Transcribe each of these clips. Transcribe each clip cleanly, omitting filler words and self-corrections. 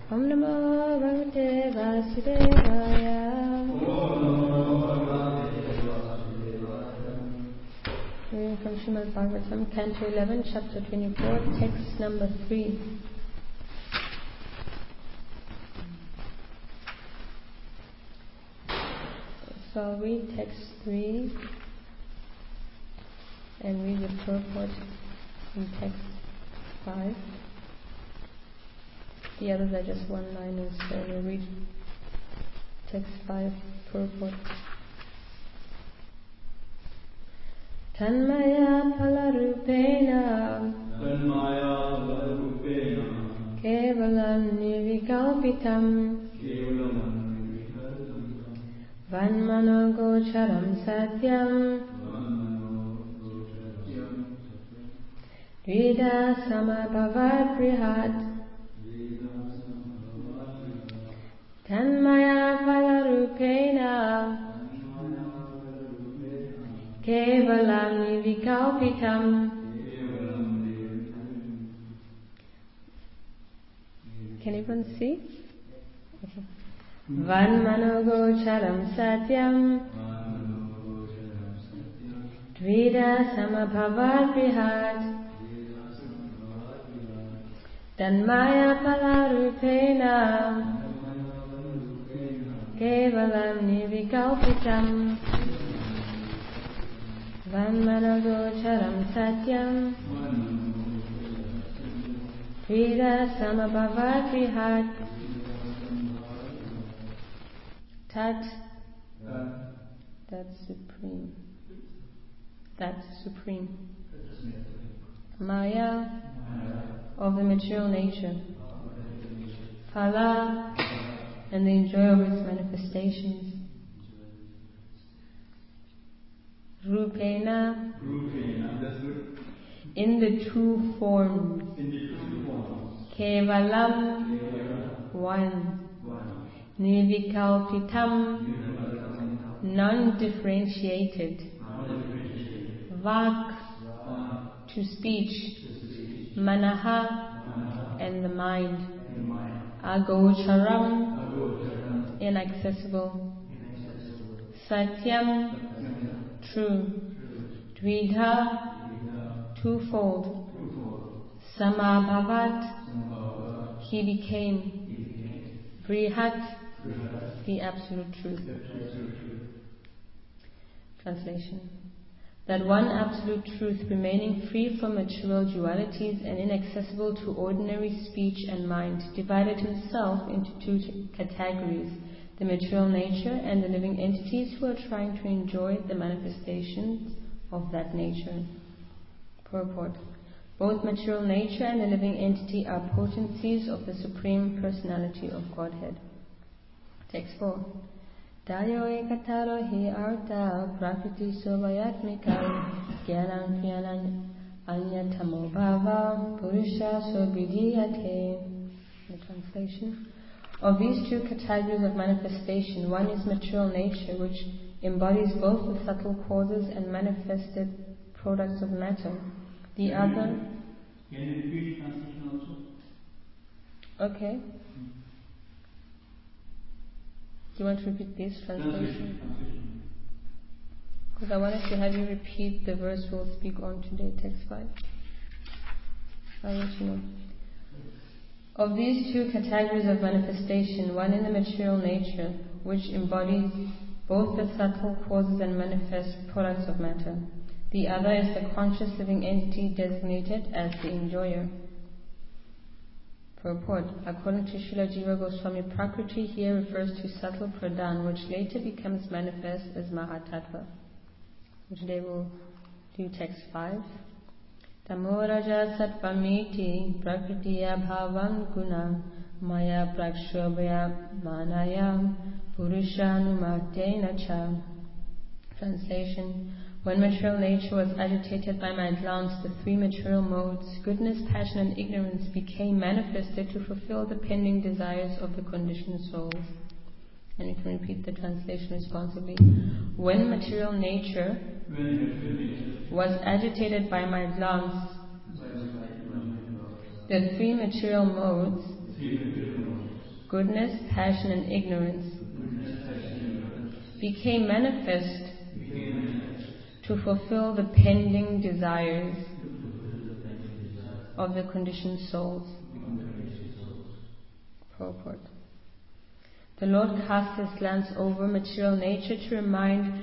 Om Namo Bhagavate Vasudevaya. Reading from Srimad Bhagavatam, Canto 11, Chapter 24, Text number 3. So I'll read text 3 and read the purport in text 5. The others are just one-liners, so we'll read text 5 purport. Tanmaya Palarupena Kevalam Nivikalpitam Vanmanogocharam Satyam Dvida Samabhavat Prihat Tanmaya Palarupena Kevalam Nivikalpitam Can everyone see? Okay. Vanmanogocharam Satyam Dvida Samabhavat Prihat Tanmaya Palarupena Kevalam Nivikalpitam Vanmanogocharam Satyam Dvida Samabhavat Prihat Tat, that's supreme. That's supreme. Maya, of the material nature. Phala, and the enjoyer of its manifestations. Rupena, in the two forms. Kevalam, one. Nivikalpitam, non-differentiated. Vak, to speech. Manaha, and the mind. Agocharam, inaccessible. Satyam, true. Dvidha, twofold. Samabhavat, he became. Brihat, the absolute truth. Translation. That one absolute truth remaining free from material dualities and inaccessible to ordinary speech and mind divided himself into two categories, the material nature and the living entities who are trying to enjoy the manifestations of that nature. Purport. Both material nature and the living entity are potencies of the Supreme Personality of Godhead. Text 4. Dayo ekataro hi arta prakriti sobayatmika gyanam pyanan anyatamo bhava purusha sobhidiyate. The translation. Of these two categories of manifestation, one is material nature, which embodies both the subtle causes and manifested products of matter. The other. Can you repeat translation also? Okay. Do you want to repeat this translation? Because I wanted to have you repeat the verse we'll speak on today, text 5. I'll let you know. Of these two categories of manifestation, one in the material nature, which embodies both the subtle causes and manifest products of matter. The other is the conscious living entity designated as the enjoyer. Purport. According to Srila Jiva Goswami, Prakriti here refers to subtle pradhan, which later becomes manifest as Mahatattva. So today we'll do text 5. Tamoraja satvamiti prakritiya bhavam guna maya prakshobhaya manayam purushanumatena cha. Translation. When material nature was agitated by my glance, the three material modes, goodness, passion and ignorance, became manifested to fulfill the pending desires of the conditioned souls. And you can repeat the translation responsibly. When material nature was agitated by my glance, the three material modes, goodness, passion, and ignorance, became manifest to fulfill the pending desires of the conditioned souls. Purport. The Lord cast his glance over material nature to remind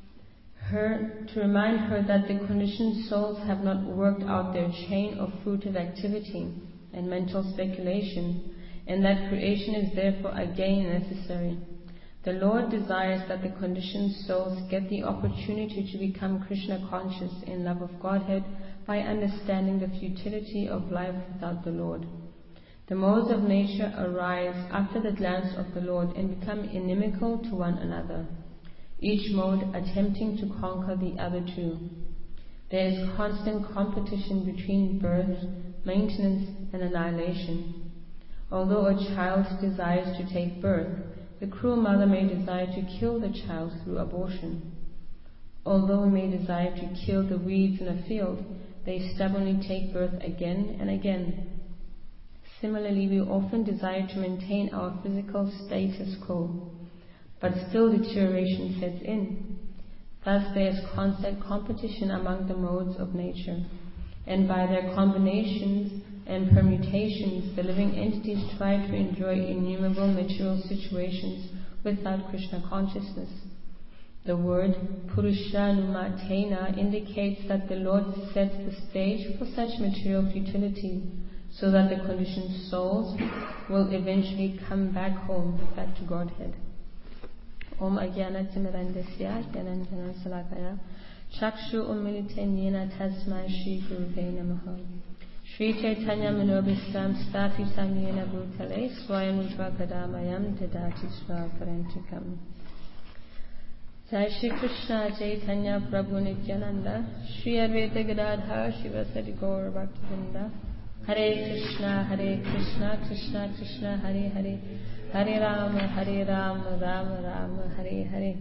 her that the conditioned souls have not worked out their chain of fruitive activity and mental speculation, and that creation is therefore again necessary. The Lord desires that the conditioned souls get the opportunity to become Krishna conscious in love of Godhead by understanding the futility of life without the Lord. The modes of nature arise after the glance of the Lord and become inimical to one another, each mode attempting to conquer the other two. There is constant competition between birth, maintenance, and annihilation. Although a child desires to take birth, the cruel mother may desire to kill the child through abortion. Although we may desire to kill the weeds in a field, they stubbornly take birth again and again. Similarly, we often desire to maintain our physical status quo, but still deterioration sets in. Thus there is constant competition among the modes of nature, and by their combinations and permutations, the living entities try to enjoy innumerable material situations without Krishna consciousness. The word Purushanumatena indicates that the Lord sets the stage for such material futility, so that the conditioned souls will eventually come back home, back to Godhead. Om Ajnana Timirandasya Jnananjana Salakaya Chakshu Ummilitan Yena Tasmai Shri Guruve Namaha Shri Chaitanya Manobhistam Sthapitam Yena Bhutale Swayam Ujvakadamayam Dadati Swakarantikam. Jai Shri Krishna Chaitanya Prabhu Nityananda Shri Advaita Gadadhar Shivasati Gaur Bhaktivinda Hare Krishna, Krishna Krishna, Hare Hare, Hare Rama, Rama Rama, Hare Hare.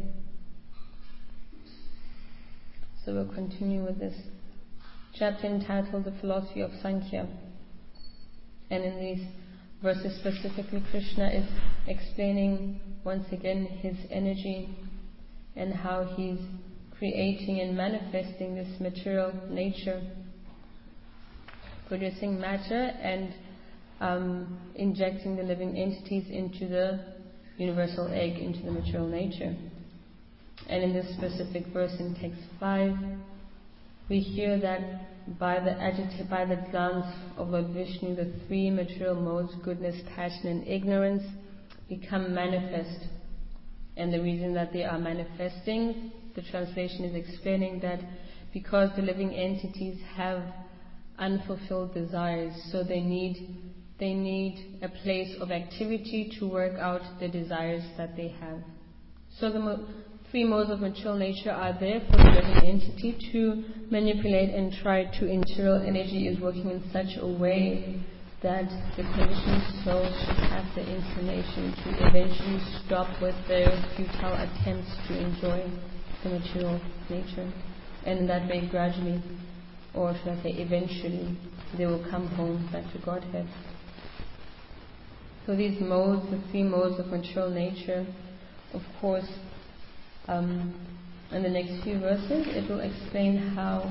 So we'll continue with this chapter entitled The Philosophy of Sankhya. And in these verses specifically, Krishna is explaining once again his energy and how he's creating and manifesting this material nature, producing matter and injecting the living entities into the universal egg, into the material nature. And in this specific verse in text 5, we hear that by the glance of Lord Vishnu, the three material modes, goodness, passion, and ignorance, become manifest. And the reason that they are manifesting, the translation is explaining that because the living entities have unfulfilled desires, so they need a place of activity to work out the desires that they have. So the three modes of material nature are there for the living entity to manipulate and try to ensure energy is working in such a way that the conditioned soul should have the inclination to eventually stop with their futile attempts to enjoy the material nature. And in that way, gradually, or should I say eventually, they will come home back to Godhead. So these modes, the three modes of material nature, of course, in the next few verses, it will explain how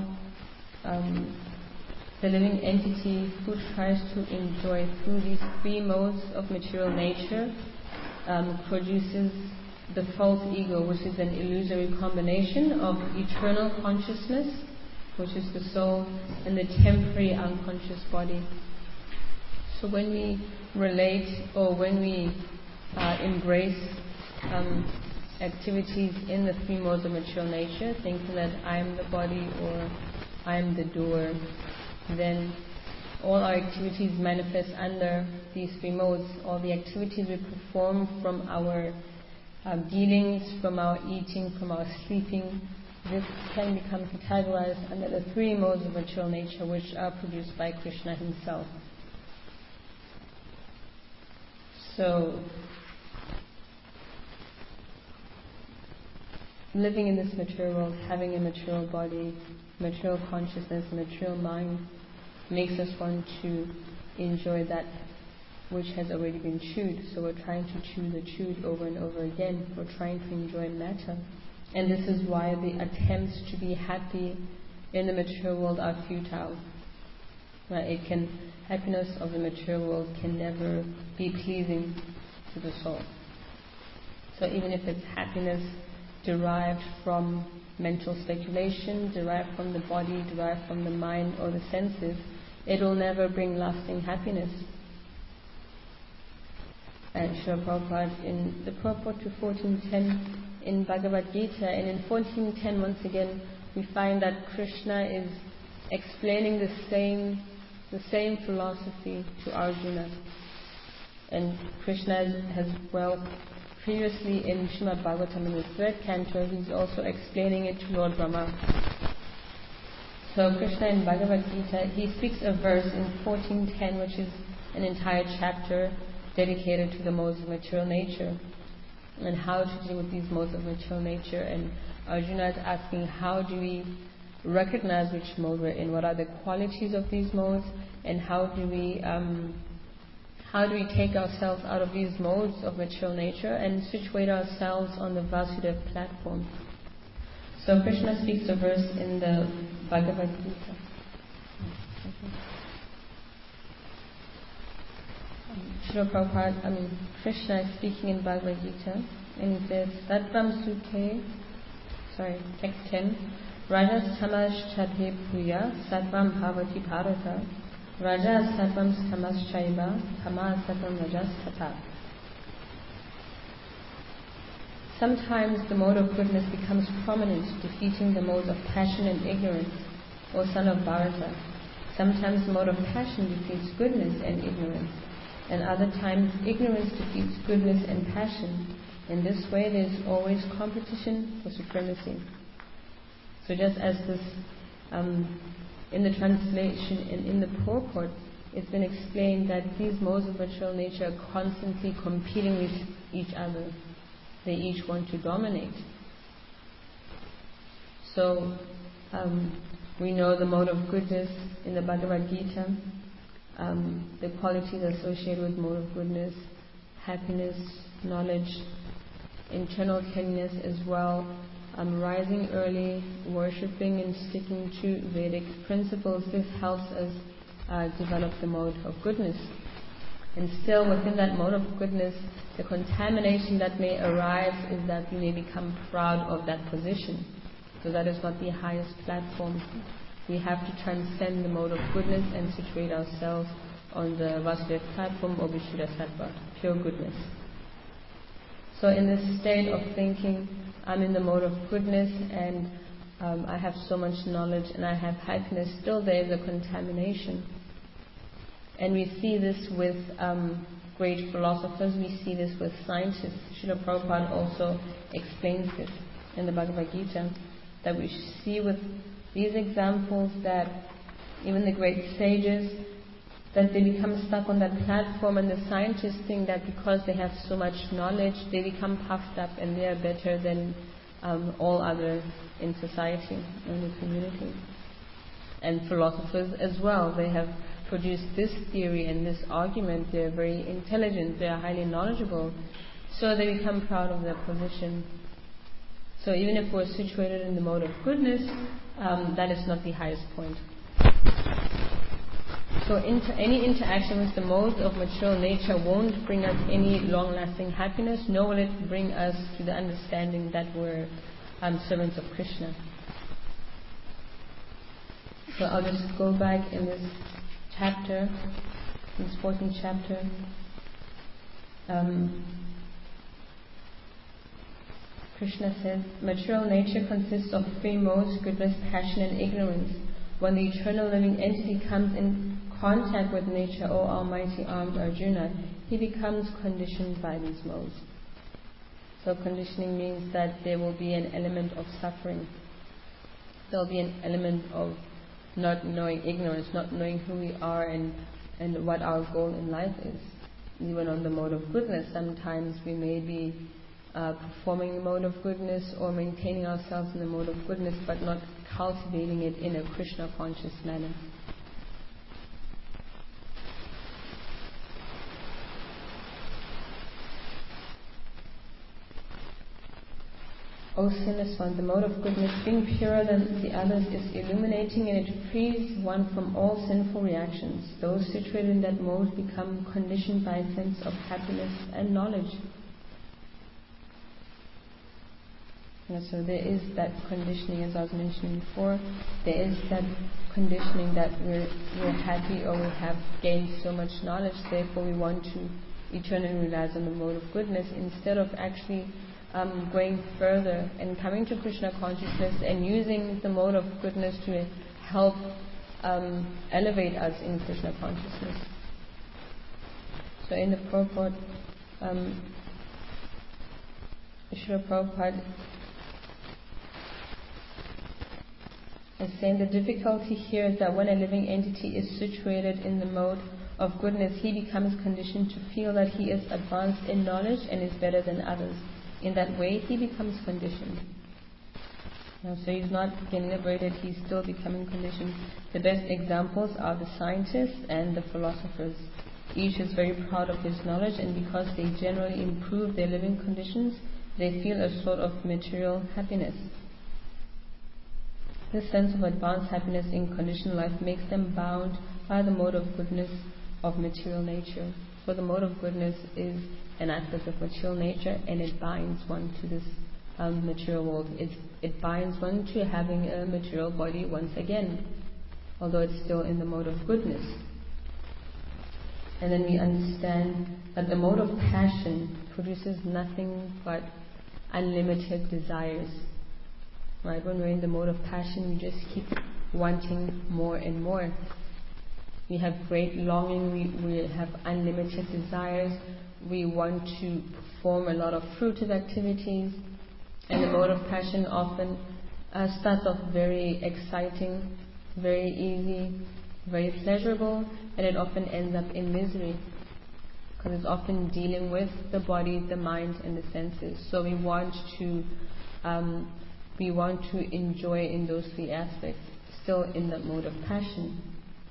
the living entity who tries to enjoy through these three modes of material nature produces the false ego, which is an illusory combination of eternal consciousness, which is the soul, and the temporary unconscious body. So when we relate or when we embrace activities in the three modes of material nature, thinking that I am the body or I am the doer, then all our activities manifest under these three modes. All the activities we perform, from our dealings, from our eating, from our sleeping, this can become categorized under the three modes of material nature, which are produced by Krishna himself. So, living in this material world, having a material body, material consciousness, material mind, makes us want to enjoy that which has already been chewed. So we're trying to chew the chewed over and over again. We're trying to enjoy matter. And this is why the attempts to be happy in the material world are futile. Right? Happiness of the material world can never be pleasing to the soul. So even if it's happiness derived from mental speculation, derived from the body, derived from the mind or the senses, it will never bring lasting happiness. And Srila Prabhupada in the purport to 1410 in Bhagavad Gita, and in 1410 once again we find that Krishna is explaining the same philosophy to Arjuna. And Krishna has previously in Srimad Bhagavatam in the 3rd canto, he's also explaining it to Lord Brahma. So Krishna in Bhagavad Gita, he speaks a verse in 1410 which is an entire chapter dedicated to the modes of material nature and how to deal with these modes of material nature. And Arjuna is asking, how do we recognize which mode we're in? What are the qualities of these modes? And how do we take ourselves out of these modes of material nature and situate ourselves on the Vasudeva platform? So Krishna speaks a verse in the Bhagavad Gita. Krishna is speaking in Bhagavad Gita, and he says, Sattvam Sute, text 10, Rajas Tamas Chadhe Puya, Sattvam Bhavati Bharata, Rajas Sattvam Tamas Chaiva, Tamas Sattvam Rajas Tata. Sometimes the mode of goodness becomes prominent, defeating the modes of passion and ignorance, O son of Bharata. Sometimes the mode of passion defeats goodness and ignorance, and other times ignorance defeats goodness and passion. In this way there is always competition for supremacy. So just as this in the translation and in the purport, it's been explained that these modes of material nature are constantly competing with each other. They each want to dominate. So we know the mode of goodness in the Bhagavad Gita, the qualities associated with mode of goodness, happiness, knowledge, internal cleanliness as well, rising early, worshipping and sticking to Vedic principles. This helps us develop the mode of goodness. And still within that mode of goodness, the contamination that may arise is that we may become proud of that position. So that is not the highest platform. We have to transcend the mode of goodness and situate ourselves on the Vasudeva platform or Vishuddha Sattva, pure goodness. So in this state of thinking, I'm in the mode of goodness and I have so much knowledge and I have happiness, still there is a contamination. And we see this with great philosophers, we see this with scientists. Srila Prabhupada also explains this in the Bhagavad Gita, that we see with these examples that even the great sages, that they become stuck on that platform, and the scientists think that because they have so much knowledge, they become puffed up and they are better than all others in society, in the community. And philosophers as well, they have produced this theory and this argument. They are very intelligent, they are highly knowledgeable, so they become proud of their position. So even if we're situated in the mode of goodness, that is not the highest point. So any interaction with the modes of material nature won't bring us any long-lasting happiness, nor will it bring us to the understanding that we're servants of Krishna. So I'll just go back in this chapter, in this 14th chapter. Krishna says, material nature consists of three modes: goodness, passion and ignorance. When the eternal living entity comes in contact with nature, O almighty armed Arjuna, he becomes conditioned by these modes. So conditioning means that there will be an element of suffering. There will be an element of not knowing, ignorance, not knowing who we are and what our goal in life is. Even on the mode of goodness, sometimes we may be performing the mode of goodness or maintaining ourselves in the mode of goodness, but not cultivating it in a Krishna conscious manner. O sinless one, the mode of goodness, being purer than the others, is illuminating, and it frees one from all sinful reactions. Those situated in that mode become conditioned by a sense of happiness and knowledge. So there is that conditioning, as I was mentioning before. There is that conditioning that we're happy or we have gained so much knowledge, therefore we want to eternally realize on the mode of goodness, instead of actually going further and coming to Krishna consciousness and using the mode of goodness to help elevate us in Krishna consciousness. So in the purport, Srila Prabhupada is saying the difficulty here is that when a living entity is situated in the mode of goodness, he becomes conditioned to feel that he is advanced in knowledge and is better than others. In that way, he becomes conditioned. So he's not getting liberated, he's still becoming conditioned. The best examples are the scientists and the philosophers. Each is very proud of his knowledge, and because they generally improve their living conditions, they feel a sort of material happiness. This sense of advanced happiness in conditioned life makes them bound by the mode of goodness of material nature. So the mode of goodness is an aspect of material nature, and it binds one to this material world. It binds one to having a material body once again, although it's still in the mode of goodness. And then we understand that the mode of passion produces nothing but unlimited desires. Right? When we're in the mode of passion, we just keep wanting more and more. We have great longing, we have unlimited desires, we want to perform a lot of fruitive activities, and the mode of passion often starts off very exciting, very easy, very pleasurable, and it often ends up in misery, because it's often dealing with the body, the mind, and the senses. So we want to enjoy in those three aspects, still in that mode of passion.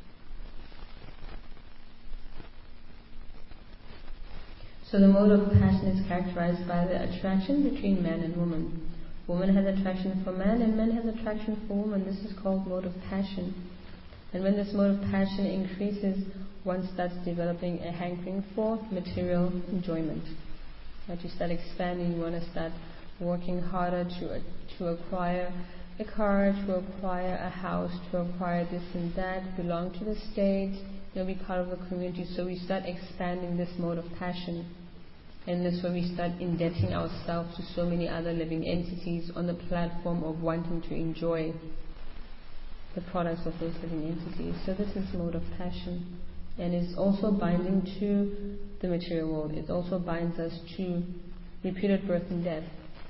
So the mode of passion is characterized by the attraction between man and woman. Woman has attraction for man, and man has attraction for woman. This is called mode of passion. And when this mode of passion increases, one starts developing a hankering for material enjoyment. Right? You start expanding, you want to start working harder to acquire a car, to acquire a house, to acquire this and that, belong to the state, be part of the community. So we start expanding this mode of passion. And this way we start indebting ourselves to so many other living entities on the platform of wanting to enjoy the products of those living entities. So this is mode of passion. And it's also binding to the material world. It also binds us to repeated birth and death.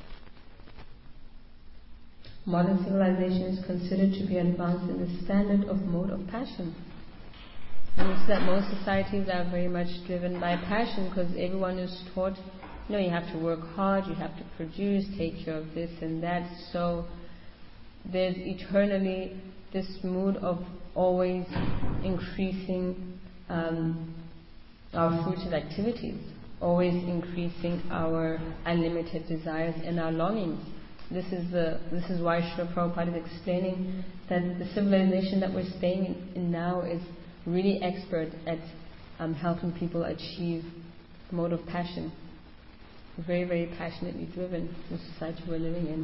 Modern civilization is considered to be advanced in the standard of mode of passion. And it's that most societies are very much driven by passion, because everyone is taught, you have to work hard, you have to produce, take care of this and that. So there's eternally this mood of always increasing our fruitive activities, always increasing our unlimited desires and our longings. This is why Srila Prabhupada is explaining that the civilization that we're staying in now is really expert at helping people achieve the mode of passion. Very, very passionately driven, the society we're living in.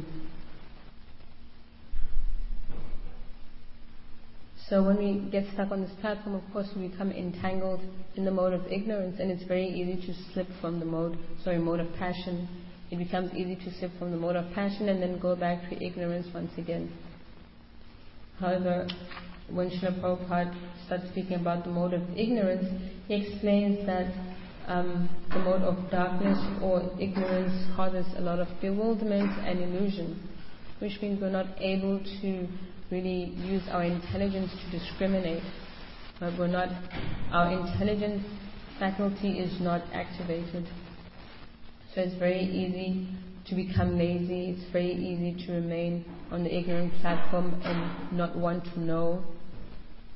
So when we get stuck on this platform, of course, we become entangled in the mode of ignorance, and it's very easy to slip from the mode of passion. It becomes easy to slip from the mode of passion and then go back to ignorance once again. However, when Srila Prabhupada starts speaking about the mode of ignorance, he explains that the mode of darkness or ignorance causes a lot of bewilderment and illusion, which means we're not able to really use our intelligence to discriminate. But our intelligence faculty is not activated. So it's very easy to become lazy, it's very easy to remain on the ignorant platform and not want to know.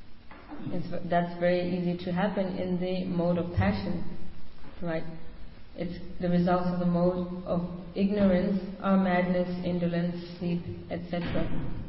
That's very easy to happen in the mode of passion, right? It's the results of the mode of ignorance are madness, indolence, sleep, etc.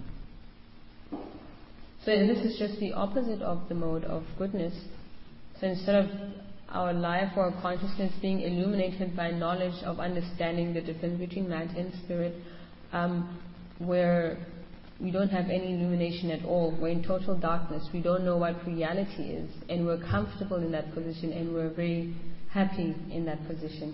So this is just the opposite of the mode of goodness. So instead of our life or our consciousness being illuminated by knowledge of understanding the difference between matter and spirit, where we don't have any illumination at all, we're in total darkness, we don't know what reality is, and we're comfortable in that position, and we're very happy in that position.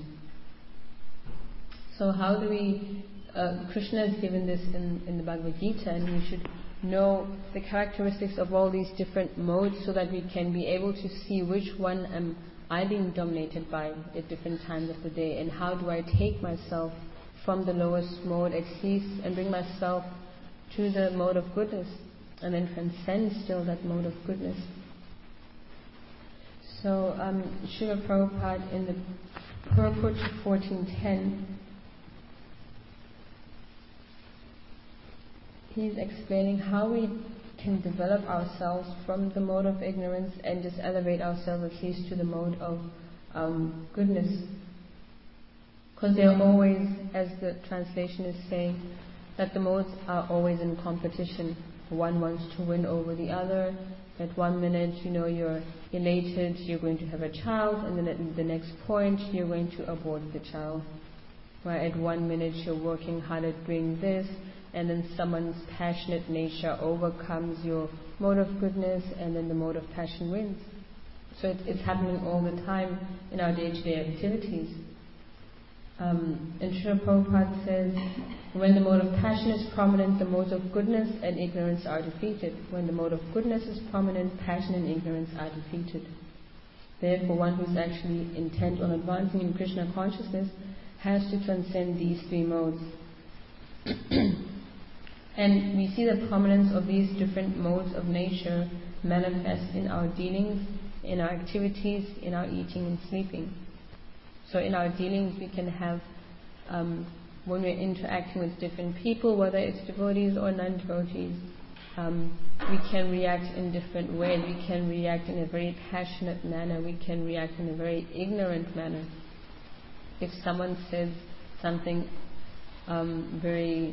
So how do we, Krishna has given this in the Bhagavad Gita, and we should know the characteristics of all these different modes so that we can be able to see which one am I being dominated by at different times of the day, and how do I take myself from the lowest mode at least and bring myself to the mode of goodness, and then transcend still that mode of goodness. So Srila Prabhupada in the Purport 1410, he's explaining how we can develop ourselves from the mode of ignorance and just elevate ourselves at least to the mode of goodness. Because they are always, as the translation is saying, that the modes are always in competition. One wants to win over the other. At 1 minute, you're elated, you're going to have a child, and then at the next point, you're going to abort the child. Where at 1 minute, you're working hard at doing this, and then someone's passionate nature overcomes your mode of goodness, and then the mode of passion wins. So it's happening all the time in our day-to-day activities. And Srila Prabhupada says, when the mode of passion is prominent, the modes of goodness and ignorance are defeated. When the mode of goodness is prominent, passion and ignorance are defeated. Therefore, one who is actually intent on advancing in Krishna consciousness has to transcend these three modes. And we see the prominence of these different modes of nature manifest in our dealings, in our activities, in our eating and sleeping. So in our dealings we can have, when we're interacting with different people, whether it's devotees or non-devotees, we can react in different ways. We can react in a very passionate manner. We can react in a very ignorant manner. If someone says something very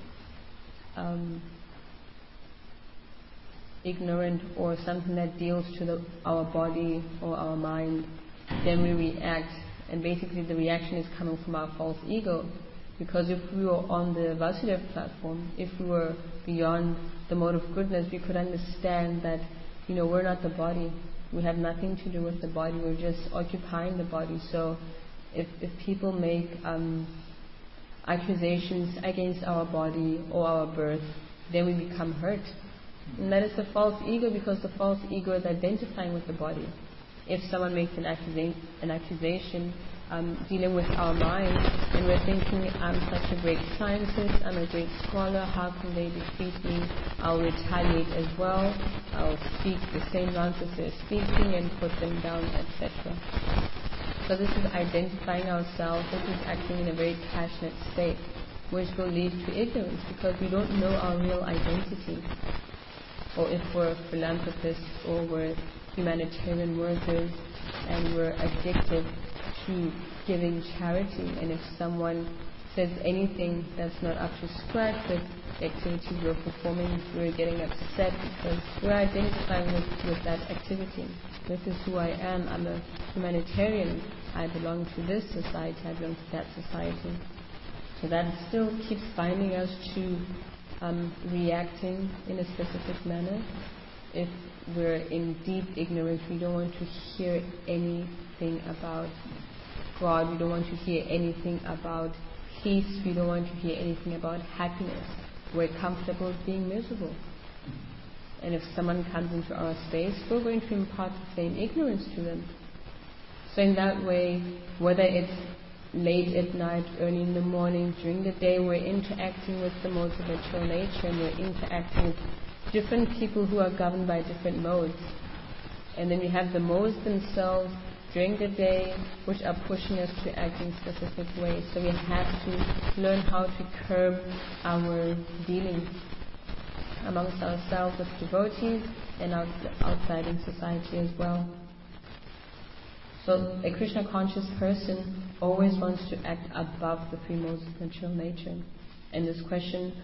ignorant, or something that deals to our body or our mind, then we react. And basically the reaction is coming from our false ego. Because if we were on the Vasudev platform, if we were beyond the mode of goodness, we could understand that, we're not the body. We have nothing to do with the body. We're just occupying the body. So if people make accusations against our body or our birth, then we become hurt. And that is the false ego, because the false ego is identifying with the body. If someone makes an accusation dealing with our mind, and we're thinking, I'm such a great scientist, I'm a great scholar, how can they defeat me? I'll retaliate as well, I'll speak the same nonsense they're speaking and put them down, etc. So this is identifying ourselves, this is acting in a very passionate state, which will lead to ignorance, because we don't know our real identity. Or if we're philanthropists, or we're humanitarian workers, and we're addicted to giving charity, and if someone says anything that's not up to scratch with the activities we're performing, we're getting upset because we're identifying with that activity. This is who I am. I'm a humanitarian. I belong to this society. I belong to that society. So that still keeps binding us to reacting in a specific manner. If we're in deep ignorance, we don't want to hear anything about God, we don't want to hear anything about peace, we don't want to hear anything about happiness. We're comfortable with being miserable. And if someone comes into our space, we're going to impart the same ignorance to them. So in that way, whether it's late at night, early in the morning, during the day, we're interacting with the modes of natural nature, and we're interacting with different people who are governed by different modes. And then we have the modes themselves during the day, which are pushing us to act in specific ways. So we have to learn how to curb our dealings amongst ourselves as devotees and outside in society as well. So a Krishna conscious person always wants to act above the three modes of material nature. And this question,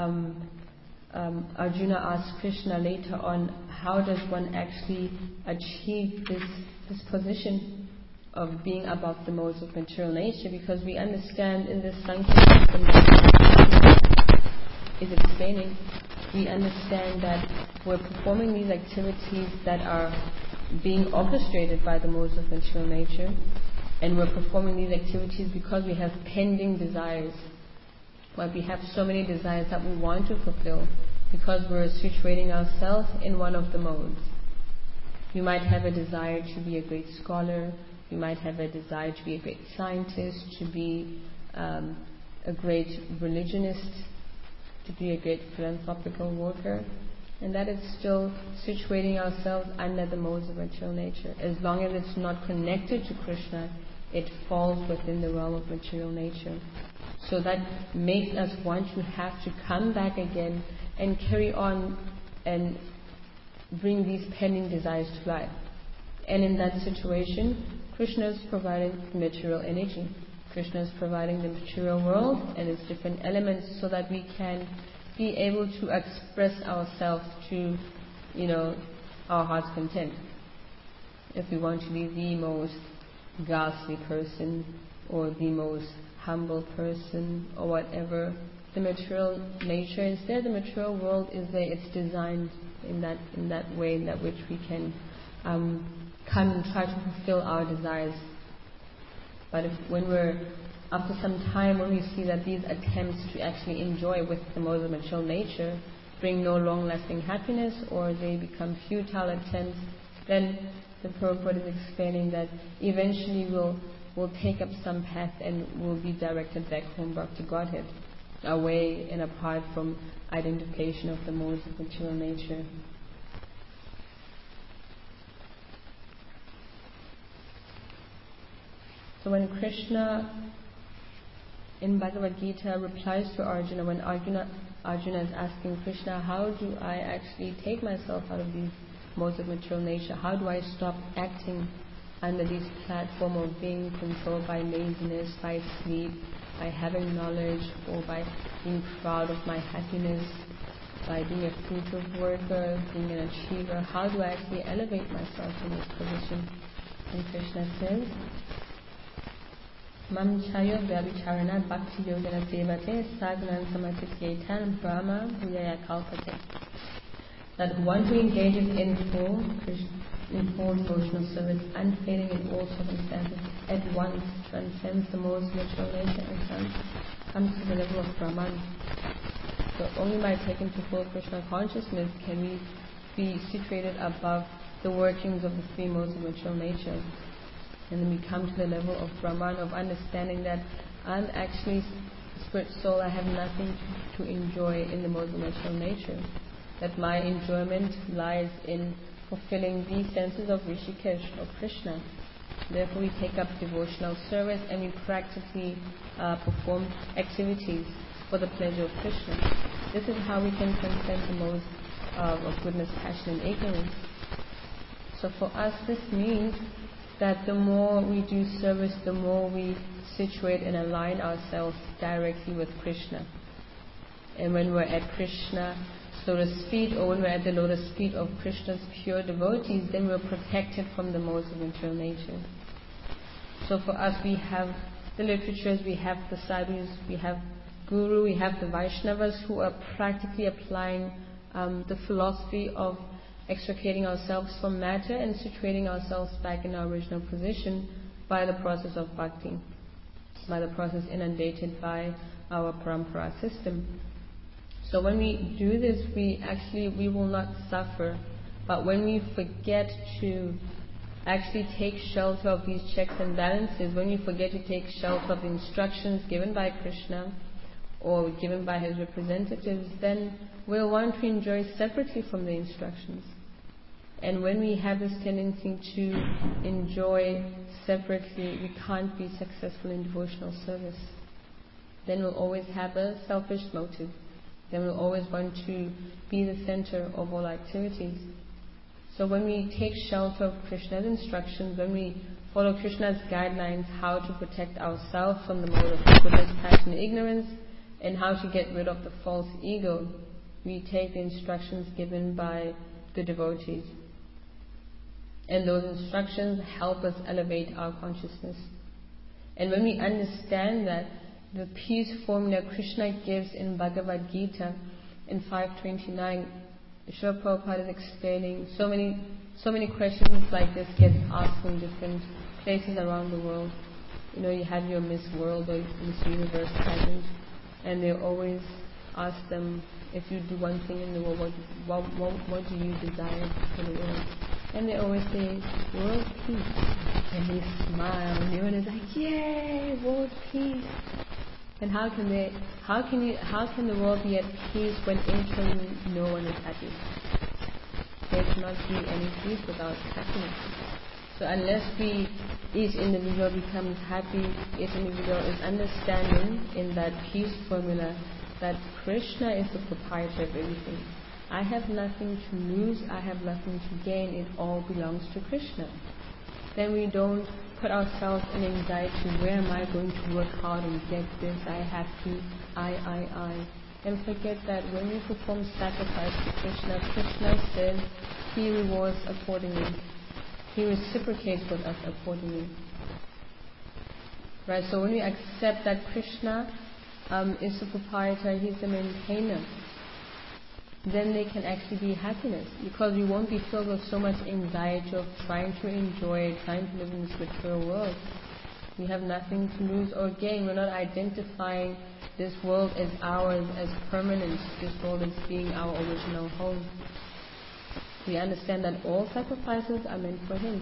Arjuna asked Krishna later on, how does one actually achieve this position of being above the modes of material nature? Because we understand in this Sankhya system that is explaining, we understand that we're performing these activities that are being orchestrated by the modes of material nature, and we're performing these activities because we have pending desires. Well, we have so many desires that we want to fulfill because we're situating ourselves in one of the modes. You might have a desire to be a great scholar, you might have a desire to be a great scientist, to be a great religionist, to be a great philanthropical worker, and that is still situating ourselves under the modes of material nature. As long as it's not connected to Krishna, it falls within the realm of material nature. So that makes us want to have to come back again and carry on and bring these pending desires to life. And in that situation, Krishna is providing the material energy. Krishna is providing the material world and its different elements so that we can be able to express ourselves to, our heart's content. If we want to be the most ghastly person or the most humble person or whatever, the material nature, instead the material world is there, it's designed in that way in that which we can come and try to fulfill our desires. But after some time, when we see that these attempts to actually enjoy with the modes of material nature bring no long-lasting happiness, or they become futile attempts, then the Prabhupada is explaining that eventually we'll take up some path and we'll be directed back home back to Godhead, away and apart from identification of the modes of material nature. So when Krishna in Bhagavad Gita replies to Arjuna, when Arjuna is asking Krishna, how do I actually take myself out of these modes of material nature? How do I stop acting under this platform of being controlled by laziness, by sleep, by having knowledge, or by being proud of my happiness, by being a fruitive worker, being an achiever? How do I actually elevate myself in this position? And Krishna says, Mam chayo vyabhicharana bhakti yogana sevate sadhanan samatityetan brahma bhuyaya kalpate. That one who engages in full devotional service, unfailing in all circumstances, at once transcends the modes of material nature and comes to the level of Brahman. So only by taking to full Krishna consciousness can we be situated above the workings of the three modes of material nature. And then we come to the level of Brahman, of understanding that I'm actually spirit soul, I have nothing to enjoy in the modes of material nature. That my enjoyment lies in fulfilling these senses of Rishikesh, of Krishna. Therefore we take up devotional service and we practically perform activities for the pleasure of Krishna. This is how we can transcend the modes of goodness, passion and ignorance. So for us this means that the more we do service, the more we situate and align ourselves directly with Krishna. And when we're at Krishna's lotus feet, or when we're at the lotus feet of Krishna's pure devotees, then we're protected from the modes of material nature. So for us, we have the literatures, we have the sadhus, we have Guru, we have the Vaishnavas who are practically applying the philosophy of extricating ourselves from matter and situating ourselves back in our original position by the process of bhakti, by the process inundated by our parampara system. So when we do this, we will not suffer. But when we forget to actually take shelter of these checks and balances, when we forget to take shelter of the instructions given by Krishna or given by his representatives, then we'll want to enjoy separately from the instructions. And when we have this tendency to enjoy separately, we can't be successful in devotional service. Then we'll always have a selfish motive. Then we'll always want to be the center of all activities. So when we take shelter of Krishna's instructions, when we follow Krishna's guidelines how to protect ourselves from the mode of goodness, passion, and ignorance, and how to get rid of the false ego, we take the instructions given by the devotees. And those instructions help us elevate our consciousness. And when we understand that, the peace formula Krishna gives in Bhagavad Gita in 529, Srila Prabhupada is explaining so many questions like this get asked from different places around the world. You know, you have your Miss World or Miss Universe pageant, and they always ask them, if you do one thing in the world, what do you desire for the world? And they always say, world peace. And they smile, and everyone is like, yay, world peace. And how can the world be at peace when internally no one is happy? There cannot be any peace without happiness. So unless each individual becomes happy, each individual is understanding in that peace formula that Krishna is the proprietor of everything. I have nothing to lose, I have nothing to gain, it all belongs to Krishna. Then we don't put ourselves in anxiety, where am I going to work hard and get this, I have to, I. And forget that when we perform sacrifice to Krishna, Krishna says He rewards accordingly. He reciprocates with us accordingly. Right, so when we accept that Krishna is the proprietor, He's the maintainer, then there can actually be happiness, because we won't be filled with so much anxiety of trying to enjoy, trying to live in this material world. We have nothing to lose or gain. We're not identifying this world as ours, as permanent, this world as being our original home. We understand that all sacrifices are meant for Him.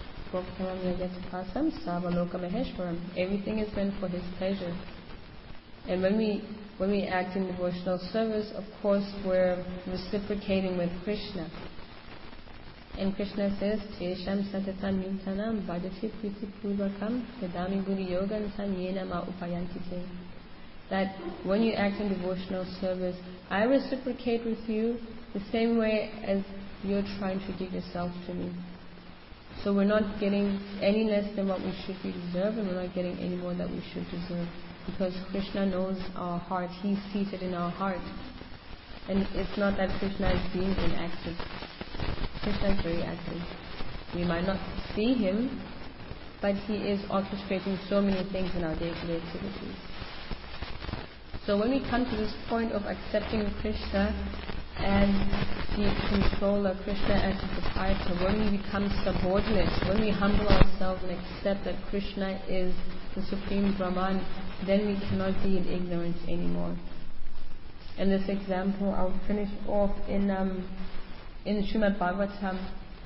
Everything is meant for His pleasure. And when we act in devotional service, of course we're reciprocating with Krishna. And Krishna says, Tesham satatam yuntanam bhajati priti purvakam yadami guri yogantam yena ma upayantite. That when you act in devotional service, I reciprocate with you the same way as you're trying to give yourself to me. So we're not getting any less than what we should be deserve, and we're not getting any more than we should deserve. Because Krishna knows our heart, He's seated in our heart. And it's not that Krishna is being inactive. Krishna is very active. We might not see Him, but He is orchestrating so many things in our day-to-day activities. So when we come to this point of accepting Krishna as the controller, Krishna as the proprietor, when we become subordinate, when we humble ourselves and accept that Krishna is the Supreme Brahman, then we cannot be in ignorance anymore. And this example I'll finish off in Srimad Bhagavatam,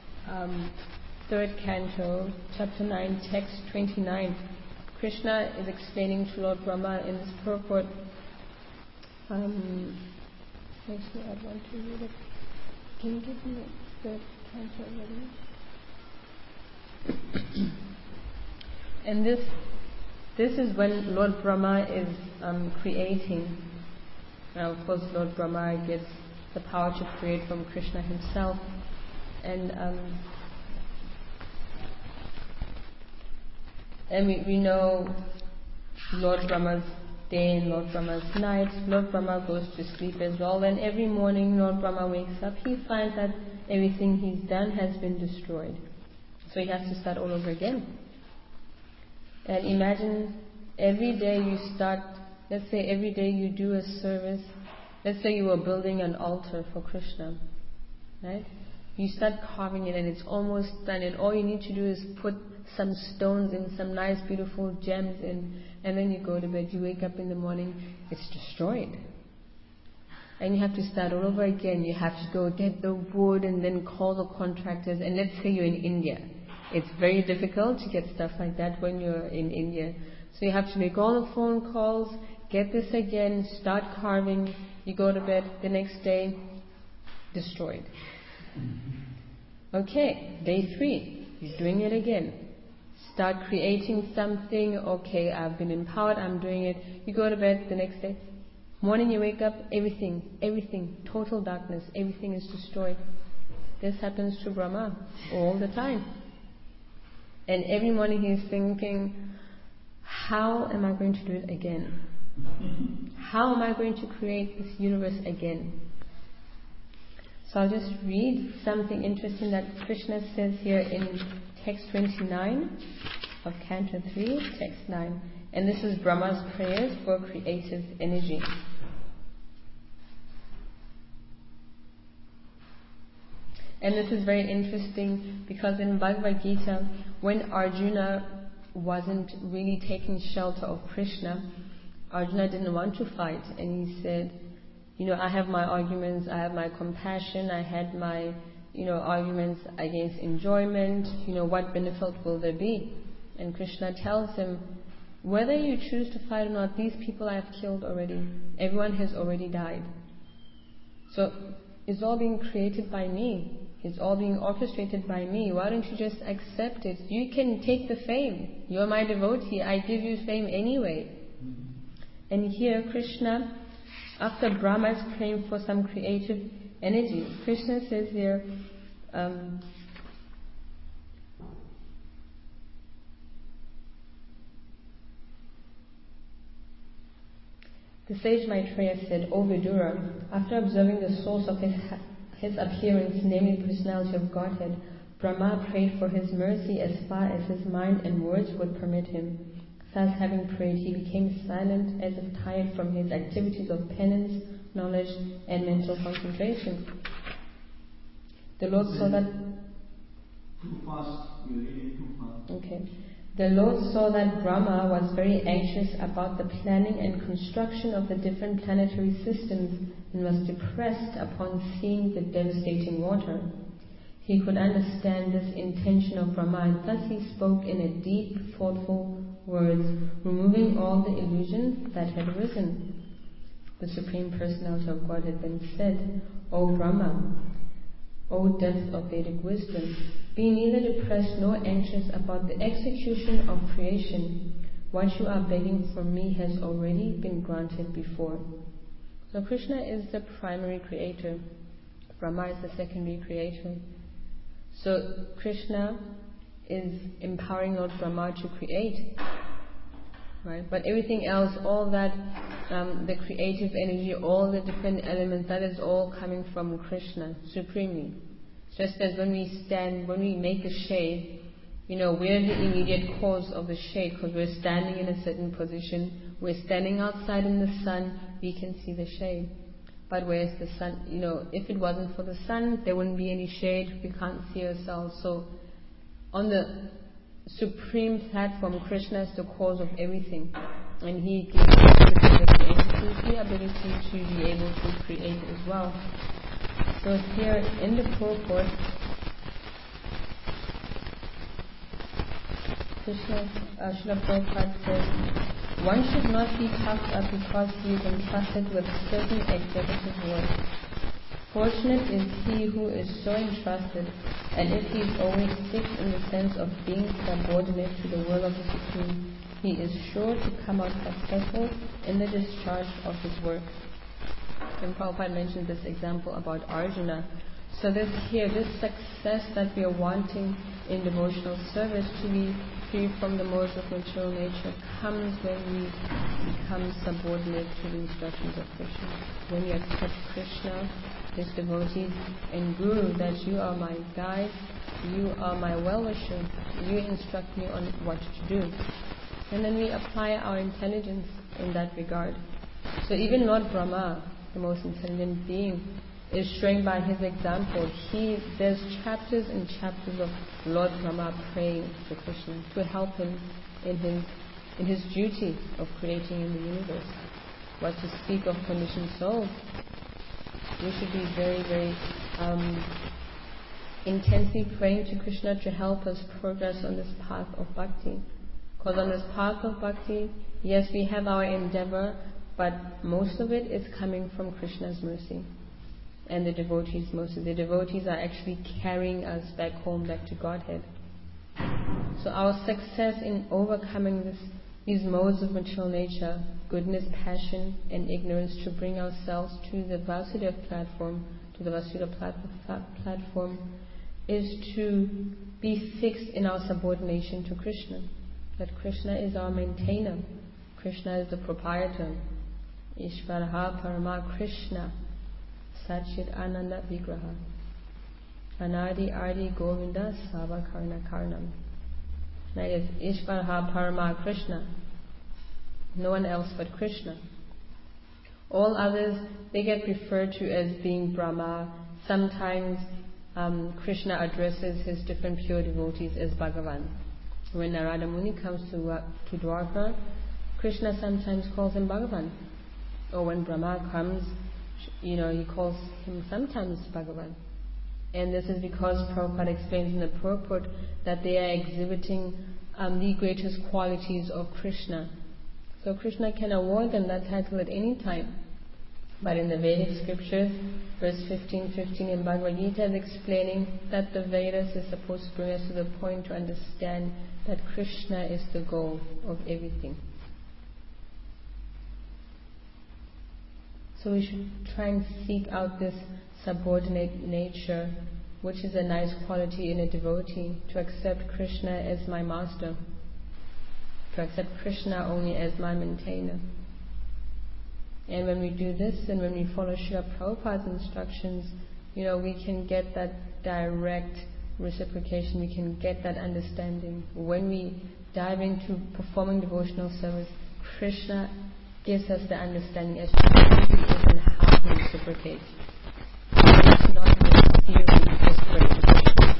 3rd canto, chapter 9, text 29. Krishna is explaining to Lord Brahma in this purport. Actually, I'd want to read it. Can you give me the 3rd canto already? And this is when Lord Brahma is creating. Now, of course, Lord Brahma gets the power to create from Krishna Himself. And we know Lord Brahma's day and Lord Brahma's night. Lord Brahma goes to sleep as well. And every morning Lord Brahma wakes up, he finds that everything he's done has been destroyed. So he has to start all over again. And imagine every day you start, let's say every day you do a service. Let's say you were building an altar for Krishna, right? You start carving it and it's almost done, and all you need to do is put some stones in, some nice beautiful gems in, and then you go to bed. You wake up in the morning, it's destroyed. And you have to start all over again. You have to go get the wood and then call the contractors. And let's say you're in India. It's very difficult to get stuff like that when you're in India. So you have to make all the phone calls, get this again, start carving. You go to bed, the next day, destroyed. Okay, day 3, you're doing it again. Start creating something. Okay, I've been empowered, I'm doing it. You go to bed the next day. Morning you wake up, everything, total darkness, everything is destroyed. This happens to Brahma all the time. And every morning he's thinking, how am I going to do it again? How am I going to create this universe again? So I'll just read something interesting that Krishna says here in text 29 of Canto 3, text 9. And this is Brahma's prayers for creative energy. And this is very interesting because in Bhagavad Gita, when Arjuna wasn't really taking shelter of Krishna, Arjuna didn't want to fight, and he said, I have my arguments, I have my compassion, I had my, arguments against enjoyment, what benefit will there be? And Krishna tells him, whether you choose to fight or not, these people I have killed already. Everyone has already died. So it's all being created by me. It's all being orchestrated by me. Why don't you just accept it? You can take the fame. You're my devotee. I give you fame anyway. And here Krishna, after Brahma is praying for some creative energy, Krishna says here, the sage Maitreya said, O Vidura, after observing the source of his appearance, namely the personality of Godhead, Brahma prayed for his mercy as far as his mind and words would permit him. Thus, having prayed, he became silent as if tired from his activities of penance, knowledge, and mental concentration. The Lord saw that... Too fast, you're reading too fast. Okay. The Lord saw that Brahma was very anxious about the planning and construction of the different planetary systems and was depressed upon seeing the devastating water. He could understand this intention of Brahma, and thus he spoke in a deep, thoughtful words, removing all the illusion that had arisen. The Supreme Personality of Godhead then said, O Brahma, O depth of Vedic wisdom, be neither depressed nor anxious about the execution of creation. What you are begging from me has already been granted before. So Krishna is the primary creator. Brahma is the secondary creator. So Krishna is empowering Lord Brahma to create. Right? But everything else, all that, the creative energy, all the different elements, that is all coming from Krishna, supremely. Just as when we make a shade, we're the immediate cause of the shade because we're standing in a certain position. We're standing outside in the sun, we can see the shade. But whereas the sun, if it wasn't for the sun, there wouldn't be any shade, we can't see ourselves. So on the supreme platform, Krishna is the cause of everything. And he gives the different entities the ability to be able to create as well. So here in the purport, Srila Prabhupada says, one should not be puffed up because he is entrusted with certain executive work. Fortunate is he who is so entrusted, and if he is always fixed in the sense of being subordinate to the will of the Supreme, he is sure to come out successful in the discharge of his work. And Prabhupada mentioned this example about Arjuna. So this success that we are wanting in devotional service, to be free from the modes of material nature, comes when we become subordinate to the instructions of Krishna. When you accept Krishna, his devotees, and Guru, that you are my guide, you are my well-wisher, you instruct me on what to do. And then we apply our intelligence in that regard. So even Lord Brahma, the most intelligent being, is showing by his example. There's chapters and chapters of Lord Brahma praying to Krishna to help him in his duty of creating in the universe. What to speak of conditioned souls? We should be very, very intensely praying to Krishna to help us progress on this path of bhakti. Because on this path of bhakti, yes, we have our endeavor, but most of it is coming from Krishna's mercy and the devotees' mercy. The devotees are actually carrying us back home, back to Godhead. So our success in overcoming these modes of material nature, goodness, passion, and ignorance, to bring ourselves to the Vasudeva platform, is to be fixed in our subordination to Krishna. That Krishna is our maintainer. Krishna is the proprietor. Ishvaraha Parama Krishna Satchit Ananda Vigraha Anadi Adi Govinda Sava Karna Karnam. That is Ishvaraha Parama Krishna. No one else but Krishna. All others, they get referred to as being Brahma. Sometimes Krishna addresses his different pure devotees as Bhagavan. When Narada Muni comes to Dwarka, Krishna sometimes calls him Bhagavan. Or when Brahma comes, he calls him sometimes Bhagavan. And this is because Prabhupada explains in the purport that they are exhibiting the greatest qualities of Krishna. So Krishna can award them that title at any time. But in the Vedic scriptures, verse 15 in Bhagavad Gita is explaining that the Vedas is supposed to bring us to the point to understand that Krishna is the goal of everything. So we should try and seek out this subordinate nature, which is a nice quality in a devotee, to accept Krishna as my master, to accept Krishna only as my maintainer. And when we do this, and when we follow Srila Prabhupada's instructions, we can get that direct reciprocation, we can get that understanding. When we dive into performing devotional service, Krishna gives us the understanding as to who he is and how he reciprocates. It's not the theory we just pray to Krishna.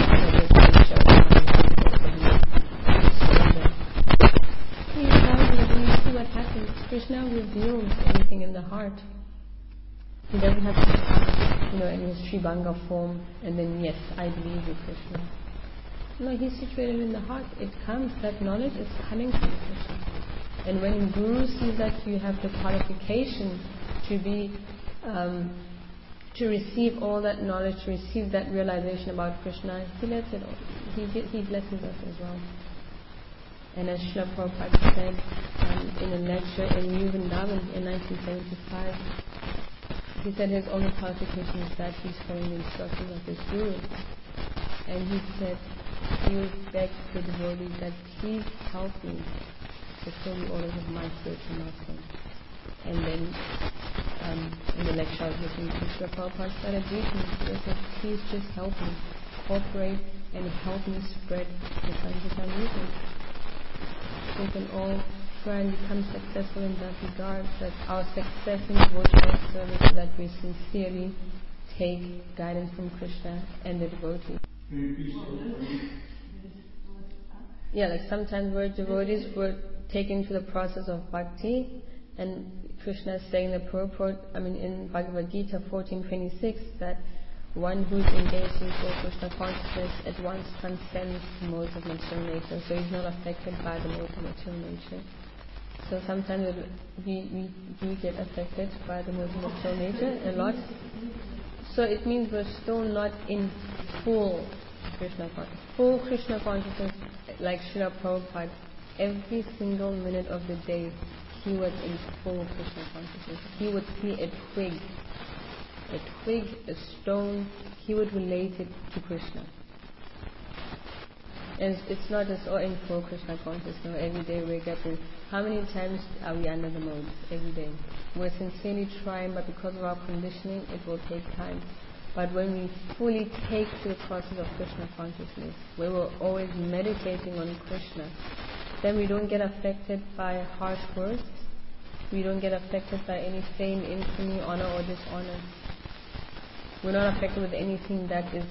What happens? Krishna reveals everything in the heart. He doesn't have to come, in his Sribanga form and then, yes, I believe you, Krishna. No, he's situated in the heart. It comes, that knowledge is coming from Krishna. And when Guru sees that you have the qualification to be, to receive all that knowledge, to receive that realization about Krishna, he lets it all. He blesses us as well. And as Srila Prabhupada said in a lecture in New Vrindavan in 1975, he said his only qualification is that he's following the instructions of his Guru. And he said he would beg the devotees that please help me fulfill the orders of my spiritual master. And then in the lecture I was listening to, Srila Prabhupada started greeting. He said, please just help me, cooperate and help me spread the Sankirtan movement. We can all try and become successful in that regard, that our success in devotional service is that we sincerely take guidance from Krishna and the devotee. Yeah, like sometimes we're devotees, we're taken to the process of bhakti, and Krishna is saying the purport, in Bhagavad Gita 14:26, that one who is engaged in full Krishna consciousness at once transcends the modes of material nature, so he's not affected by the modes of material nature. So sometimes we do get affected by the modes of material nature a lot. So it means we're still not in full Krishna consciousness. Full Krishna consciousness, like Srila Prabhupada, every single minute of the day he was in full Krishna consciousness. He would see a twig, a stone, he would relate it to Krishna. And it's not just in full Krishna consciousness. No, every day we're getting. How many times are we under the modes? Every day. We're sincerely trying, but because of our conditioning, it will take time. But when we fully take to the process of Krishna consciousness, where we're always meditating on Krishna, then we don't get affected by harsh words. We don't get affected by any fame, infamy, honor or dishonor. We're not affected with anything that is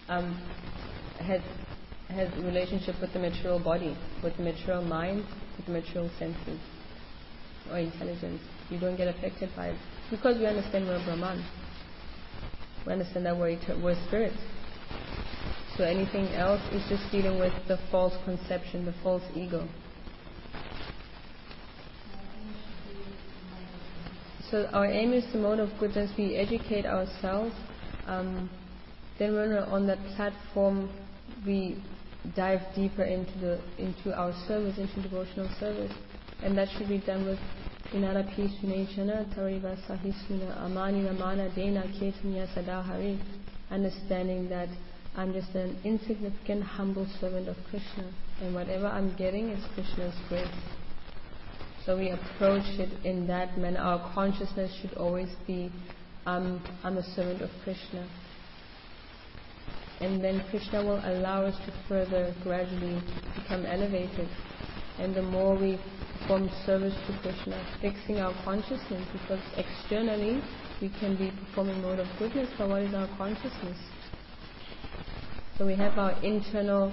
has relationship with the material body, with the material mind, with the material senses or intelligence. You don't get affected by it because we understand we're Brahman. We understand that we're spirit. So anything else is just dealing with the false conception, the false ego. So our aim is the mode of goodness. We educate ourselves. Then when we're on that platform, we dive deeper into our service, into devotional service, and that should be done with Inarapi Sunechana Tariva Sahisuna Amani Namana Dena Ketanya Sadahari, understanding that I'm just an insignificant, humble servant of Krishna, and whatever I'm getting is Krishna's grace. So we approach it in that manner. Our consciousness should always be, I'm a servant of Krishna. And then Krishna will allow us to further gradually become elevated. And the more we perform service to Krishna, fixing our consciousness, because externally we can be performing mode of goodness, but what is our consciousness? So we have our internal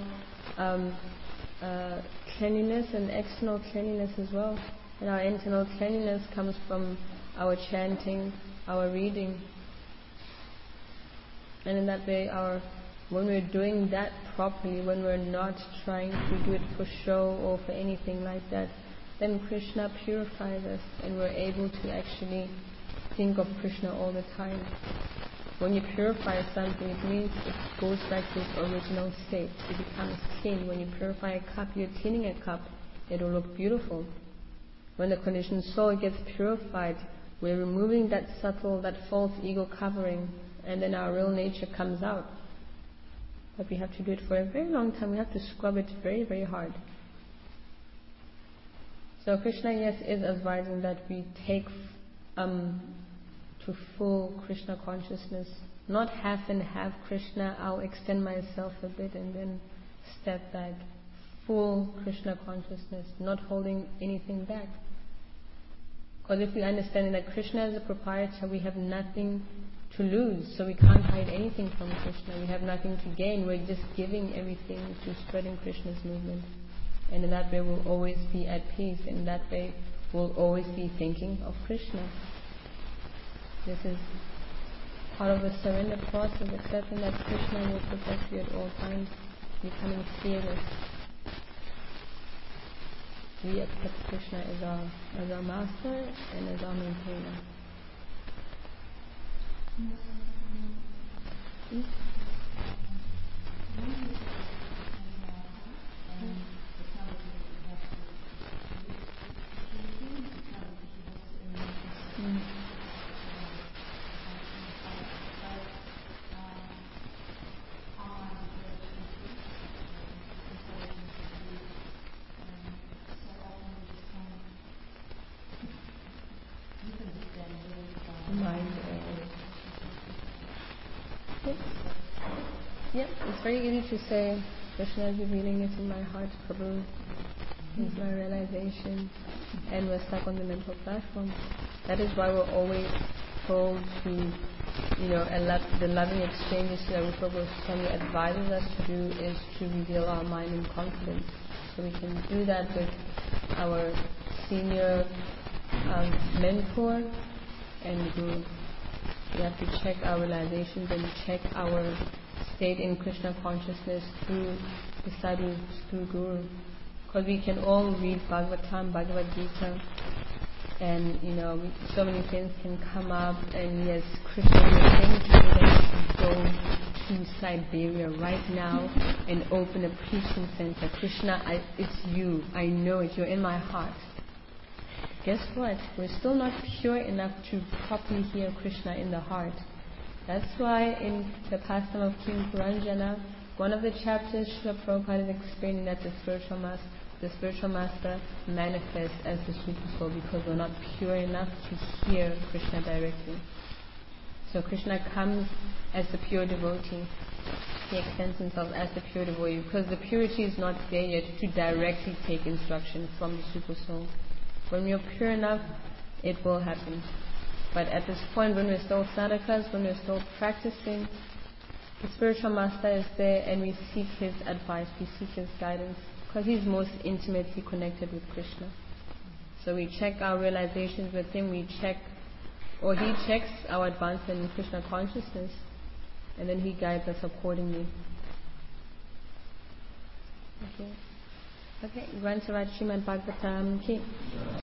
cleanliness and external cleanliness as well. And our internal cleanliness comes from our chanting, our reading. And in that way, when we're doing that properly, when we're not trying to do it for show or for anything like that, then Krishna purifies us and we're able to actually think of Krishna all the time. When you purify something, it means it goes back to its original state. It becomes clean. When you purify a cup, you're cleaning a cup. It will look beautiful. When the conditioned soul gets purified, we're removing that subtle, that false ego covering, and then our real nature comes out. But we have to do it for a very long time. We have to scrub it very, very hard. So Krishna, yes, is advising that we take to full Krishna consciousness. Not half and half Krishna, I'll extend myself a bit and then step back. Full Krishna consciousness, not holding anything back. Because if we understand that Krishna is a proprietor, we have nothing to lose, so we can't hide anything from Krishna. We have nothing to gain. We're just giving everything to spreading Krishna's movement. And in that way we'll always be at peace. In that way we'll always be thinking of Krishna. This is part of the surrender process, accepting that Krishna will protect you at all times, becoming fearless. We accept Krishna as our master and as our maintainer. Yep, it's very easy to say, Krishna is revealing it in my heart, Prabhu is my realization, and we're stuck on the mental platform. That is why we're always told to, the loving exchanges that Rupa Goswami advises us to do is to reveal our mind in confidence. So we can do that with our senior mentor and Guru. We have to check our realizations and check our state in Krishna consciousness through the sadhus, through Guru. Because we can all read Bhagavatam, Bhagavad Gita, and so many things can come up. And yes, Krishna, you're saying to me that I should go to Siberia right now and open a preaching center. Krishna, it's you. I know it. You're in my heart. Guess what? We're still not pure enough to properly hear Krishna in the heart. That's why in the pastime of King Puranjana, one of the chapters Srila Prabhupada is explaining that the spiritual master manifests as the super soul because we're not pure enough to hear Krishna directly. So Krishna comes as the pure devotee. He extends himself as the pure devotee because the purity is not there yet to directly take instruction from the super soul. When we are pure enough, it will happen. But at this point, when we're still sadhakas, when we're still practicing, the spiritual master is there and we seek his advice, we seek his guidance, because he's most intimately connected with Krishna. So we check our realizations with him, he checks our advancement in Krishna consciousness, and then he guides us accordingly. Okay. Grantaraj Srimad Bhagavatam ki